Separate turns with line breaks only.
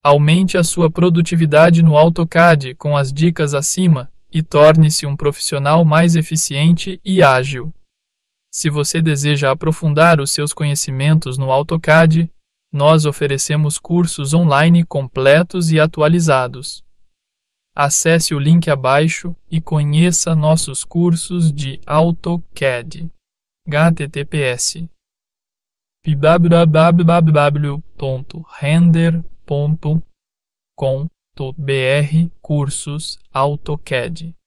Aumente a sua produtividade no AutoCAD com as dicas acima e torne-se um profissional mais eficiente e ágil. Se você deseja aprofundar os seus conhecimentos no AutoCAD, nós oferecemos cursos online completos e atualizados. Acesse o link abaixo e conheça nossos cursos de AutoCAD. https www.render.com.br Cursos AutoCAD